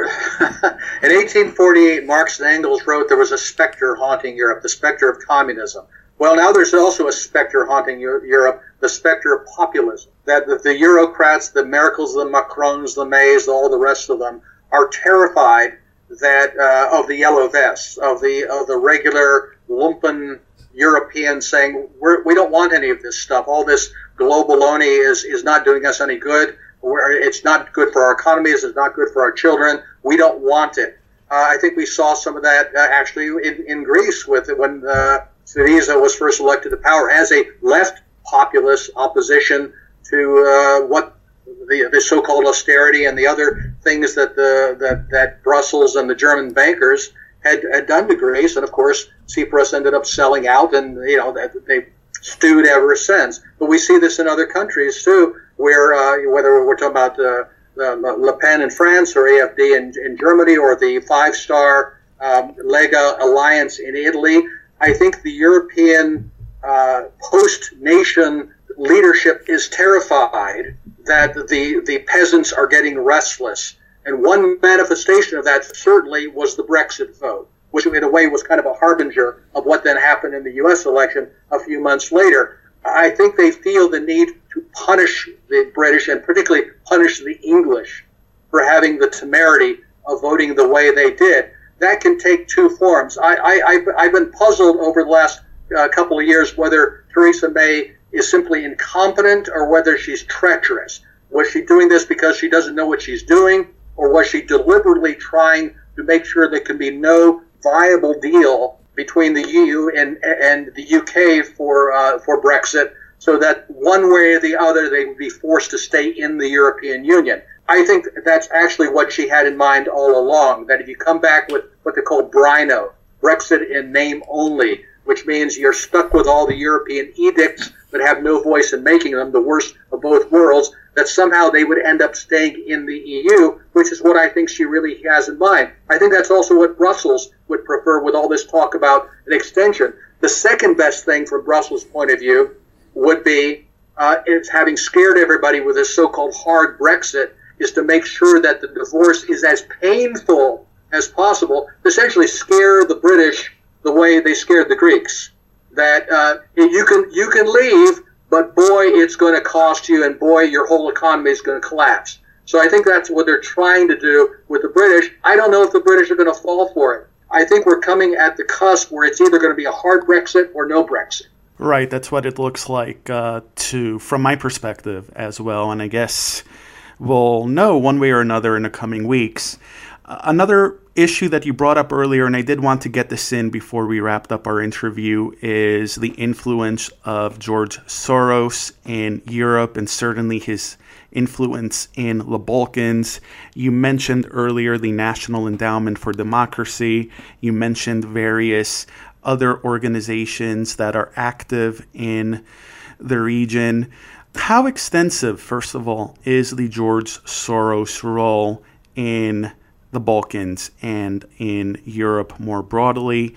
in eighteen forty-eight, Marx and Engels wrote there was a specter haunting Europe, the specter of communism. Well, now there's also a specter haunting Europe, the specter of populism. That the, the Eurocrats, the Merkels, the Macrons, the Mays, all the rest of them are terrified that uh, of the yellow vests, of the of the regular lumpen Europeans saying, We're, we don't want any of this stuff. All this globaloney is, is not doing us any good. We're, it's not good for our economies. It's not good for our children. We don't want it. Uh, I think we saw some of that uh, actually in, in Greece with it when uh, Syriza was first elected to power as a left populist opposition to uh, what the, the so-called austerity and the other things that the that, that Brussels and the German bankers had, had done to Greece. And of course, Tsipras ended up selling out, and you know they stewed ever since. But we see this in other countries too, where uh, whether we're talking about uh, uh, Le Pen in France or A F D in, in Germany or the five-star um, Lega alliance in Italy, I think the European uh, post-nation leadership is terrified that the the peasants are getting restless. And one manifestation of that certainly was the Brexit vote, which in a way was kind of a harbinger of what then happened in the U S election a few months later. I think they feel the need to punish the British and particularly punish the English for having the temerity of voting the way they did. That can take two forms. I, I, I've been puzzled over the last uh, couple of years whether Theresa May is simply incompetent or whether she's treacherous. Was she doing this because she doesn't know what she's doing, or was she deliberately trying to make sure there can be no viable deal between the E U and and the U K for uh, for Brexit, so that one way or the other they would be forced to stay in the European Union? I think that's actually what she had in mind all along, that if you come back with what they call Brino, Brexit in name only, which means you're stuck with all the European edicts but have no voice in making them, the worst of both worlds, that somehow they would end up staying in the E U, which is what I think she really has in mind. I think that's also what Brussels would prefer with all this talk about an extension. The second best thing from Brussels' point of view would be, uh, it's having scared everybody with this so-called hard Brexit, is to make sure that the divorce is as painful as possible, essentially scare the British the way they scared the Greeks. That uh, you can you can leave, but boy, it's going to cost you, and boy, your whole economy is going to collapse. So I think that's what they're trying to do with the British. I don't know if the British are going to fall for it. I think we're coming at the cusp where it's either going to be a hard Brexit or no Brexit. Right, that's what it looks like uh, to, from my perspective as well, and I guess we'll know one way or another in the coming weeks. Uh, another issue that you brought up earlier, and I did want to get this in before we wrapped up our interview, is the influence of George Soros in Europe and certainly his influence in the Balkans. You mentioned earlier the National Endowment for Democracy. You mentioned various other organizations that are active in the region. How extensive, first of all, is the George Soros role in the Balkans and in Europe more broadly?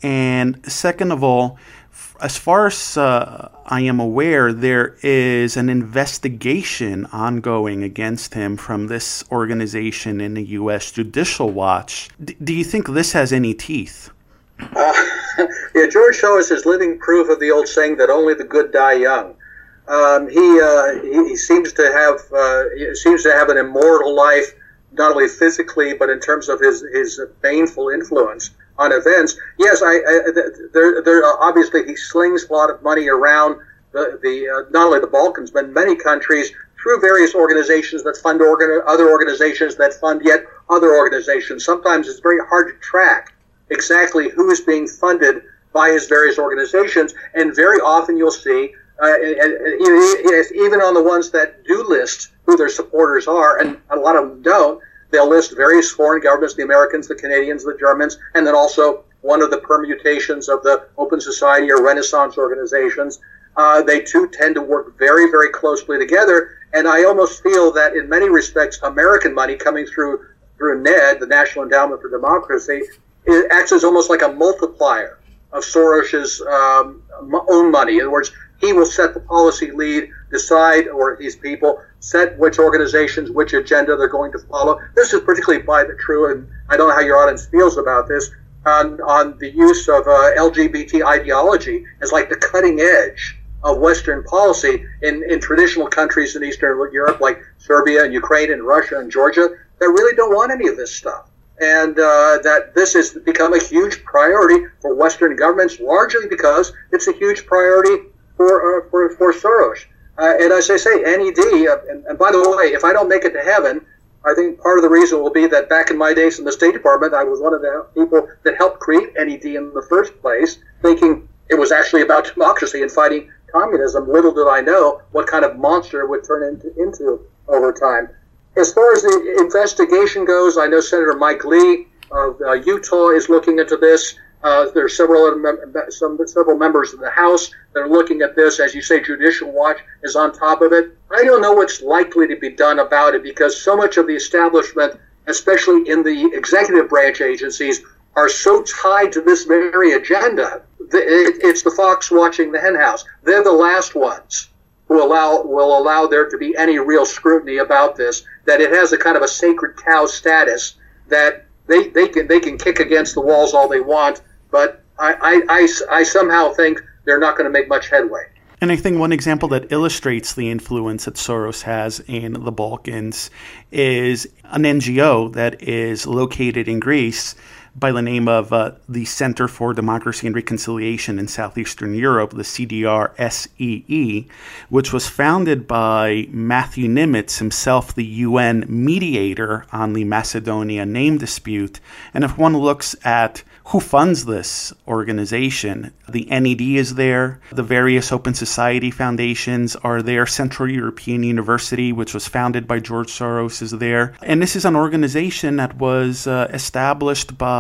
And second of all, as far as uh, I am aware, there is an investigation ongoing against him from this organization in the U S, Judicial Watch. D- do you think this has any teeth? Uh, yeah, George Soros is living proof of the old saying that only the good die young. Um, he, uh, he he seems to have uh, he seems to have an immortal life, not only physically but in terms of his his baneful influence on events. Yes, I, I there there obviously he slings a lot of money around the the uh, not only the Balkans but many countries through various organizations that fund organ- other organizations that fund yet other organizations. Sometimes it's very hard to track exactly who is being funded by his various organizations, and very often you'll see, uh, and, and, you know, even on the ones that do list who their supporters are, and a lot of them don't, they'll list various foreign governments, the Americans, the Canadians, the Germans, and then also one of the permutations of the Open Society or Renaissance organizations. Uh, they too tend to work very, very closely together, and I almost feel that in many respects, American money coming through through NED, the National Endowment for Democracy, it acts as almost like a multiplier of Soros's um, own money. In other words, he will set the policy lead, decide, or his people set which organizations, which agenda they're going to follow. This is particularly by the true, and I don't know how your audience feels about this, on, on the use of uh, L G B T ideology as like the cutting edge of Western policy in, in traditional countries in Eastern Europe like Serbia and Ukraine and Russia and Georgia that really don't want any of this stuff. And uh, that this has become a huge priority for Western governments, largely because it's a huge priority for uh, for, for Soros. Uh, and as I say, N E D, uh, and, and by the way, if I don't make it to heaven, I think part of the reason will be that back in my days in the State Department, I was one of the people that helped create N E D in the first place, thinking it was actually about democracy and fighting communism. Little did I know what kind of monster it would turn into, into over time. As far as the investigation goes, I know Senator Mike Lee of uh, Utah is looking into this. Uh, there are several other mem- some, several members of the House that are looking at this. As you say, Judicial Watch is on top of it. I don't know what's likely to be done about it because so much of the establishment, especially in the executive branch agencies, are so tied to this very agenda. It's the fox watching the hen house. They're the last ones who allow will allow there to be any real scrutiny about this, that it has a kind of a sacred cow status that they, they can they can kick against the walls all they want, but I, I, I, I somehow think they're not going to make much headway. And I think one example that illustrates the influence that Soros has in the Balkans is an N G O that is located in Greece by the name of uh, the Center for Democracy and Reconciliation in Southeastern Europe, the C D R S E E, which was founded by Matthew Nimitz, himself the U N mediator on the Macedonia name dispute. And if one looks at who funds this organization, the N E D is there, the various Open Society foundations are there, Central European University, which was founded by George Soros, is there. And this is an organization that was uh, established by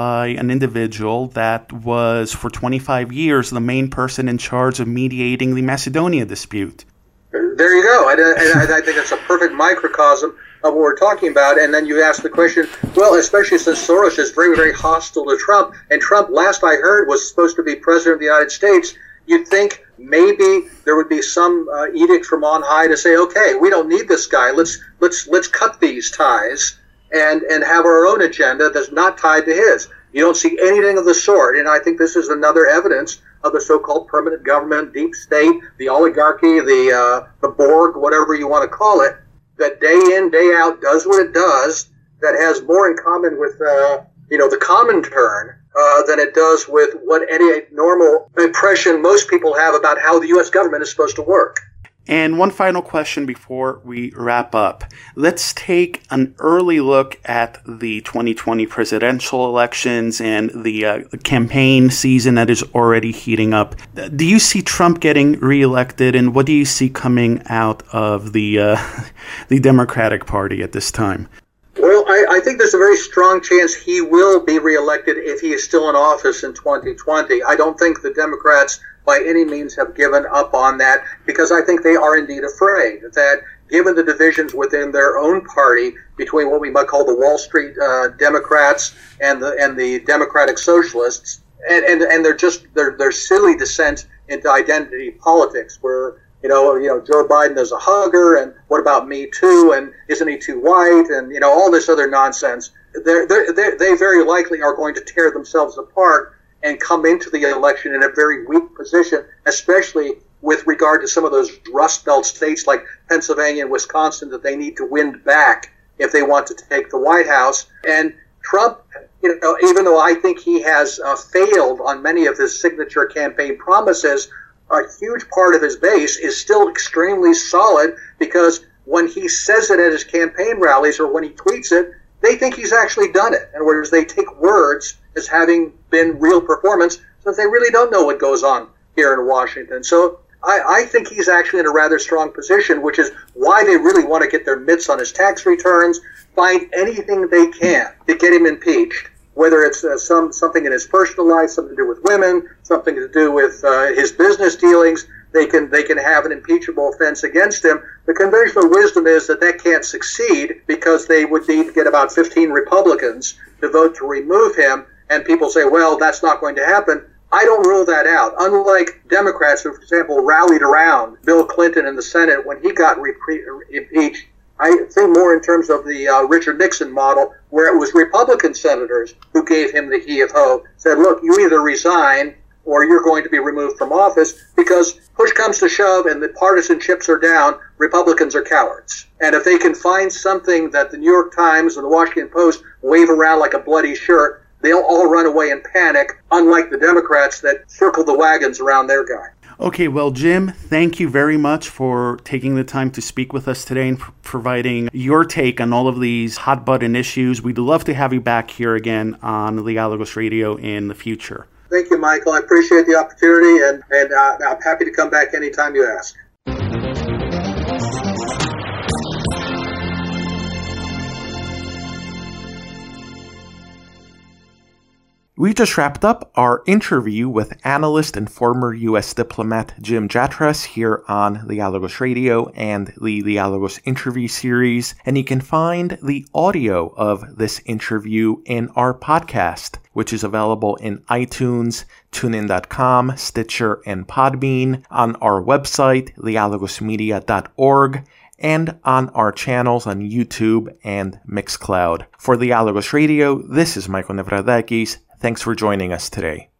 by an individual that was, for twenty-five years, the main person in charge of mediating the Macedonia dispute. There you go. And, and I think it's a perfect microcosm of what we're talking about. And then you ask the question, well, especially since Soros is very, very hostile to Trump, and Trump, last I heard, was supposed to be president of the United States, you'd think maybe there would be some uh, edict from on high to say, okay, we don't need this guy. Let's let's let's cut these ties and, and have our own agenda that's not tied to his. You don't see anything of the sort. And I think this is another evidence of the so-called permanent government, deep state, the oligarchy, the uh, the Borg, whatever you want to call it, that day in, day out does what it does, that has more in common with, uh, you know, the Comintern uh, than it does with what any normal impression most people have about how the U S government is supposed to work. And one final question before we wrap up. Let's take an early look at the twenty twenty presidential elections and the uh, campaign season that is already heating up. Do you see Trump getting reelected, and what do you see coming out of the uh, the Democratic Party at this time? Well, I, I think there's a very strong chance he will be reelected if he is still in office in twenty twenty. I don't think the Democrats by any means have given up on that, because I think they are indeed afraid that given the divisions within their own party between what we might call the Wall Street uh, Democrats and the and the Democratic Socialists, and, and, and they're just their their silly descent into identity politics, where you know you know Joe Biden is a hugger, and what about Me Too, and isn't he too white, and you know all this other nonsense. They're, they're, they're, they very likely are going to tear themselves apart and come into the election in a very weak position, especially with regard to some of those Rust Belt states like Pennsylvania and Wisconsin that they need to win back if they want to take the White House. And Trump, you know, even though I think he has uh, failed on many of his signature campaign promises, a huge part of his base is still extremely solid, because when he says it at his campaign rallies or when he tweets it, they think he's actually done it. And whereas they take words as having been real performance, since they really don't know what goes on here in Washington. So I, I think he's actually in a rather strong position, which is why they really want to get their mitts on his tax returns, find anything they can to get him impeached, whether it's uh, some something in his personal life, something to do with women, something to do with uh, his business dealings. They can they can have an impeachable offense against him. The conventional wisdom is that that can't succeed, because they would need to get about fifteen Republicans to vote to remove him. And people say, well, that's not going to happen. I don't rule that out. Unlike Democrats who, for example, rallied around Bill Clinton in the Senate when he got repre- impeached, I think more in terms of the uh, Richard Nixon model, where it was Republican senators who gave him the he of ho, said, look, you either resign or you're going to be removed from office, because push comes to shove and the partisan chips are down, Republicans are cowards. And if they can find something that the New York Times and the Washington Post wave around like a bloody shirt, they'll all run away in panic, unlike the Democrats that circle the wagons around their guy. Okay, well, Jim, thank you very much for taking the time to speak with us today and pr- providing your take on all of these hot-button issues. We'd love to have you back here again on Dialogos Radio in the future. Thank you, Michael. I appreciate the opportunity, and, and uh, I'm happy to come back anytime you ask. We just wrapped up our interview with analyst and former U S diplomat Jim Jatras here on Dialogos Radio and the Dialogos interview series, and you can find the audio of this interview in our podcast, which is available in iTunes, TuneIn dot com, Stitcher, and Podbean, on our website, dialogos media dot org, and on our channels on YouTube and Mixcloud. For Dialogos Radio, this is Michael Nevradakis. Thanks for joining us today.